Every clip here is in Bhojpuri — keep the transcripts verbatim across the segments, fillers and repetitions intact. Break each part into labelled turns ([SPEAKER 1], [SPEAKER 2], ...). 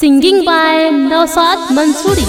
[SPEAKER 1] Singing by Nausat Mansoori.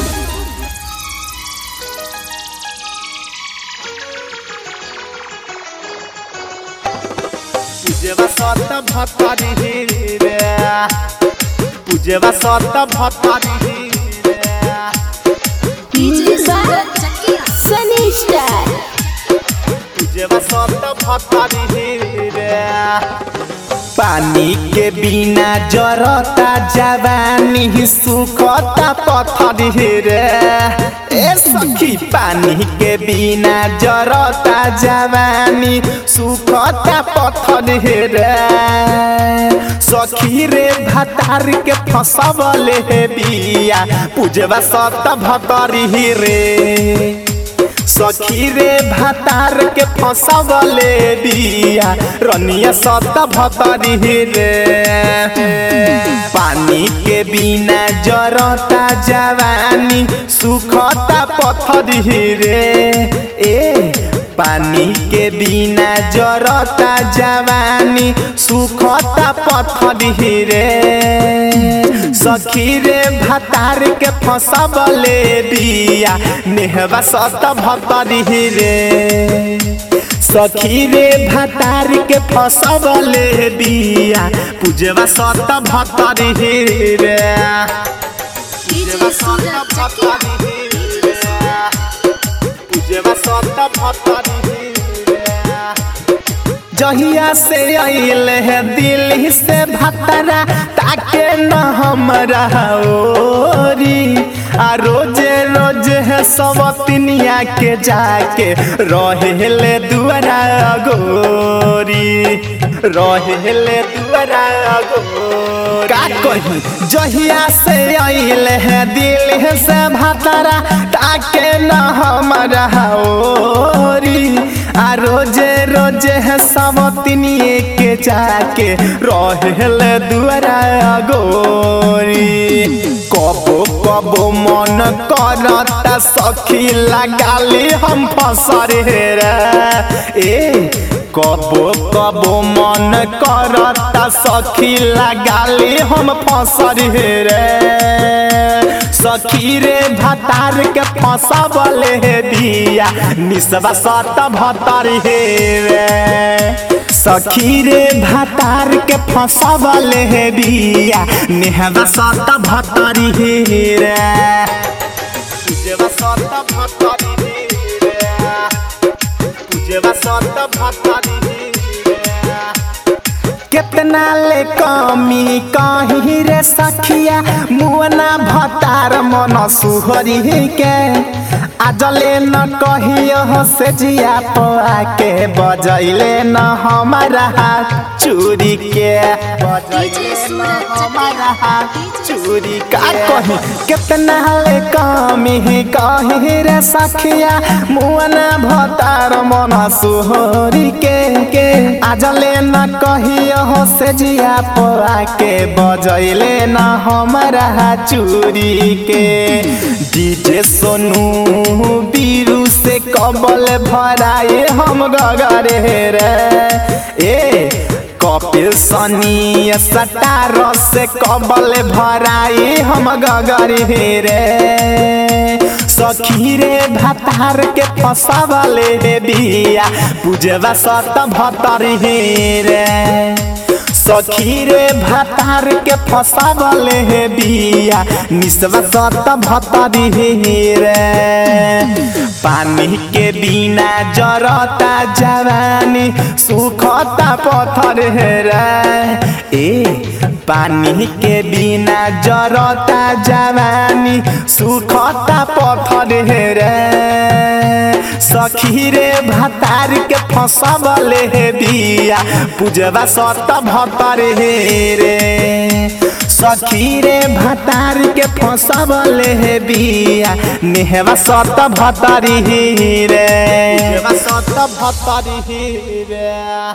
[SPEAKER 2] पूजेवा सत भक्तरी रे पूजेवा सत भक्तरी रे
[SPEAKER 1] Music by Sunny Star.
[SPEAKER 2] पूजेवा सत भक्तरी रे पानी के बिना जरता जवानी सुखता पथरी रे ए सखी पानी के बिना जरता जवानी सुखता पथरी रे सखी रे भतार के फसवले बिया पूजवा सत भतरी रे सखी रे भतार के फसवले बिया रनिया सत भतरी रे पानी के बिना जरता जवानी सुखता पथरी रे ए पानी के बिना जरता जवानी सुखता पथरी रे सखी रे भतार के फसवले बिया नेहवा सत भतरी रे सखी रे भतार के फसवले बिया पूजवा सत भतरी रे पूजवा सत भतरी रे पूजवा सत भतरी जहिया से आइल है दिल से भतरा ताके न हमरा ओरी आ रोजे रोज है सवतिनिया के जाके रहेले दुआरा गोरी रहेले दुआरा गोरी का कही जहिया से आइल है दिल से भतरा ताके न हमरा ओरी आ रोजे रोजे है सवतिनिए के जाके रहेले दुआरा गोरी कबो कबो मन करता सखी लगाली हम फसरे रे ए कबो कबो मन करता सखी लगाली हम फसरे रे सखी रे भतार के फसवले दिया निसवा सत भतरी रे सखी रे भतार के फसवले दिया नेहवा सत भतरी रे पूजवा सत भतरी रे पूजवा सत भतरी कितना ले कमी कहीं रे सखिया मुअना भतार मन सुहरी के आजले न कहियो से जिया पा के बजैले न हमारा चूरी के बजैले न हमारा चूरी का कही कितना ले कमी कहीं रे सखिया मुअना भतार मन सुहरी के के आजले न कहियो हो से जिया पा के बजैले न हमारा चूरी के डीजे सोनू बीरू से कबल भराए हम गगरे रे ए कपिल सनी सटार से कबल भराए हम गगरे रे सखी रे भतार के फसवले बिया पूजवा सत भतरी रे सखी रे भतार के फसवले बिया निसवा सत भतरी रे पानी के बिना जरता जवानी सुखता पत्थर रे ए पानी के बिना जरता जवानी सुखता पत्थर रे सखी रे भतार के फसवले बिया पूजवा सत भतरी रे सखी रे भतार के फसवले बिया नेहवा सत भतरी रे सत भतरी रे।